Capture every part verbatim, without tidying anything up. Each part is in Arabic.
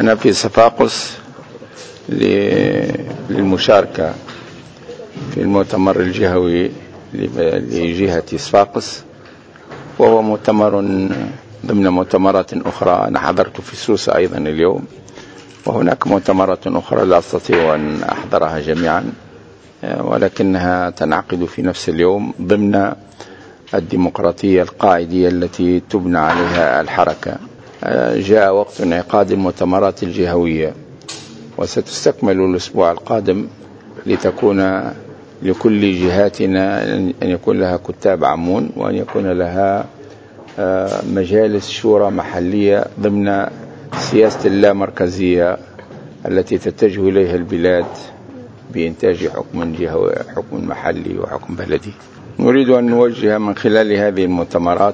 أنا في صفاقس للمشاركة في المؤتمر الجهوي لجهة صفاقس، وهو مؤتمر ضمن مؤتمرات أخرى. أنا حضرت في سوسة أيضا اليوم، وهناك مؤتمرات أخرى لا أستطيع أن أحضرها جميعا، ولكنها تنعقد في نفس اليوم ضمن الديمقراطية القاعدية التي تبنى عليها الحركة. جاء وقت انعقاد المؤتمرات الجهوية، وستستكمل الأسبوع القادم لتكون لكل جهاتنا أن يكون لها كتاب عمون، وأن يكون لها مجالس شورى محلية ضمن سياسة اللامركزية التي تتجه إليها البلاد بإنتاج حكم جهوي، حكم محلي وحكم بلدي. نريد أن نوجه من خلال هذه المؤتمرات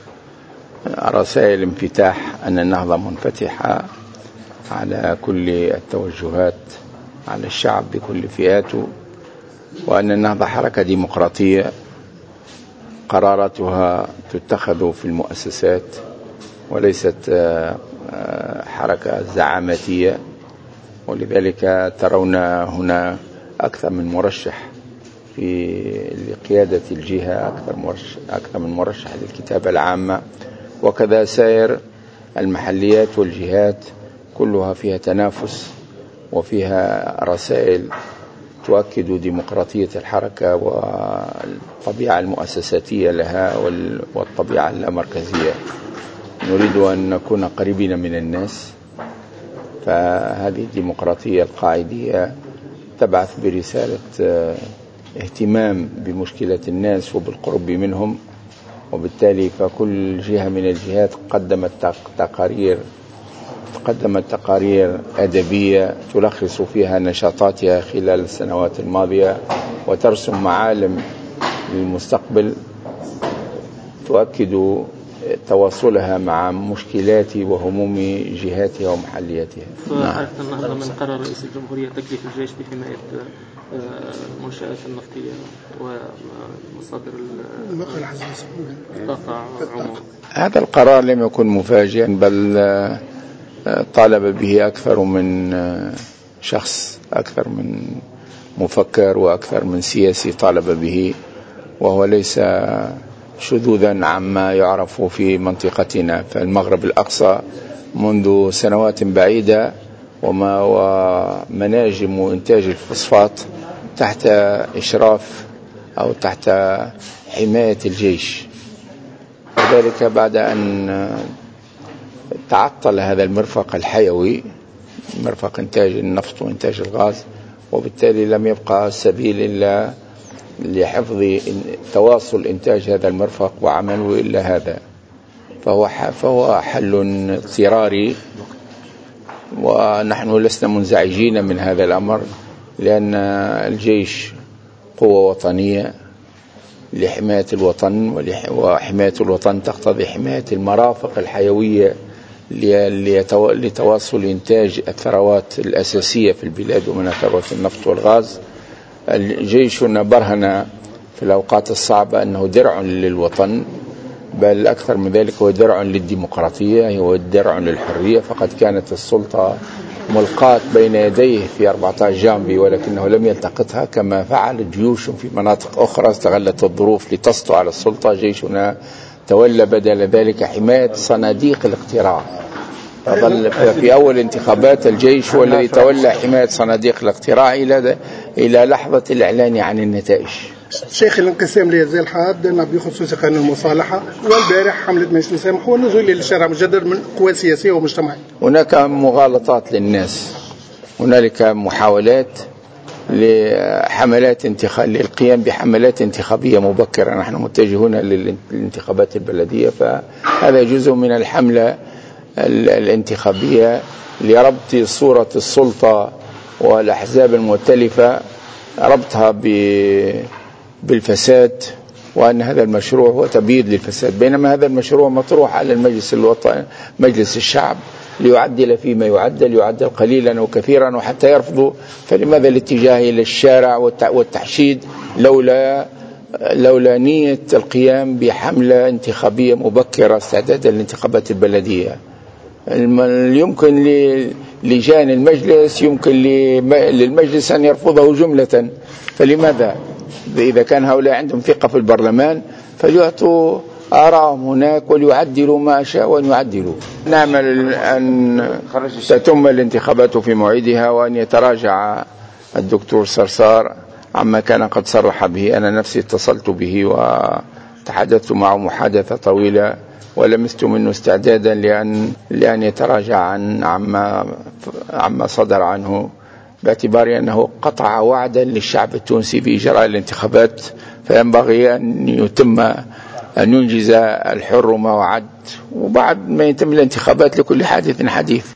رسائل انفتاح أن النهضة منفتحة على كل التوجهات، على الشعب بكل فئاته، وأن النهضة حركة ديمقراطية قراراتها تتخذ في المؤسسات وليست حركة زعاماتية. ولذلك ترون هنا أكثر من مرشح في لقيادة الجهة، أكثر, مرشح أكثر من مرشح للكتابة العامة، وكذا سائر المحليات والجهات كلها فيها تنافس وفيها رسائل تؤكد ديمقراطية الحركة والطبيعة المؤسساتية لها والطبيعة اللامركزية. نريد أن نكون قريبين من الناس، فهذه الديمقراطية القاعدية تبعث برسالة اهتمام بمشكلة الناس وبالقرب منهم، وبالتالي فكل جهة من الجهات قدمت تقارير قدمت تقارير أدبية تلخص فيها نشاطاتها خلال السنوات الماضية وترسم معالم للمستقبل تؤكد تواصلها مع مشكلات وهموم جهاتها ومحلياتها. فحركة النهضة من قرار رئيس الجمهورية تكليف الجيش بحماية المنشآت النفطية ومصادر الطاقة عموما. هذا القرار لم يكن مفاجئا، بل طالب به أكثر من شخص، أكثر من مفكر وأكثر من سياسي طالب به، وهو ليس شذوذا عما يعرف في منطقتنا. فالمغرب الأقصى منذ سنوات بعيدة وما ومناجم إنتاج الفوسفات تحت إشراف أو تحت حماية الجيش، وذلك بعد أن تعطل هذا المرفق الحيوي، مرفق إنتاج النفط وإنتاج الغاز، وبالتالي لم يبقى سبيل إلا لحفظ تواصل إنتاج هذا المرفق وعمله إلا هذا. فهو فهو حل اضطراري، ونحن لسنا منزعجين من هذا الأمر، لأن الجيش قوة وطنية لحماية الوطن، وحماية الوطن تقتضي حماية المرافق الحيوية لتواصل إنتاج الثروات الأساسية في البلاد، ومنها ثروات النفط والغاز. جيشنا برهن في الأوقات الصعبة أنه درع للوطن، بل أكثر من ذلك هو درع للديمقراطية، هو درع للحرية. فقد كانت السلطة ملقاة بين يديه في أربعة عشر جانبي، ولكنه لم يلتقطها كما فعل جيوش في مناطق أخرى استغلت الظروف لتسطو على السلطة. جيشنا تولى بدل ذلك حماية صناديق الاقتراع، فظل في أول انتخابات الجيش هو الذي تولى حماية صناديق الاقتراع إلى إلى لحظة الإعلان عن النتائج. شيخ الانقسام لهذه الحاد بخصوص قانون المصالحة، والبارح حملة مجلس التسامح والنزول إلى الشارع مجدد من قوى سياسية ومجتمعية. هناك مغالطات للناس، هنالك محاولات لحملات انتخاب للقيام بحملات انتخابية مبكرة. نحن متجهون للانتخابات البلدية، فهذا جزء من الحملة الانتخابية لربط صورة السلطة والأحزاب المختلفة، ربطها بالفساد، وأن هذا المشروع هو تبييض للفساد، بينما هذا المشروع مطروح على المجلس الوطني مجلس الشعب ليعدل فيما يعدل، يعدل قليلا وكثيرا وحتى يرفضوا. فلماذا الاتجاه إلى الشارع والتحشيد لولا لولا نية القيام بحملة انتخابية مبكرة استعدادا للانتخابات البلدية؟ يمكن لجان المجلس يمكن للمجلس أن يرفضه جملة، فلماذا؟ إذا كان هؤلاء عندهم ثقة في البرلمان فليعطوا آراءهم هناك وليعدلوا ما شاء وأن يعدلوا. نأمل أن تتم الانتخابات في موعدها وأن يتراجع الدكتور صرصار عما كان قد صرح به. أنا نفسي اتصلت به وتحدثت معه محادثة طويلة ولمست منه استعدادا لأن لأن يتراجع عن عما عما صدر عنه، باعتبار أنه قطع وعدا للشعب التونسي بإجراء الانتخابات، فينبغي أن يتم أن ينجز الحر ما وعد، وبعد ما يتم الانتخابات لكل حادث حديث.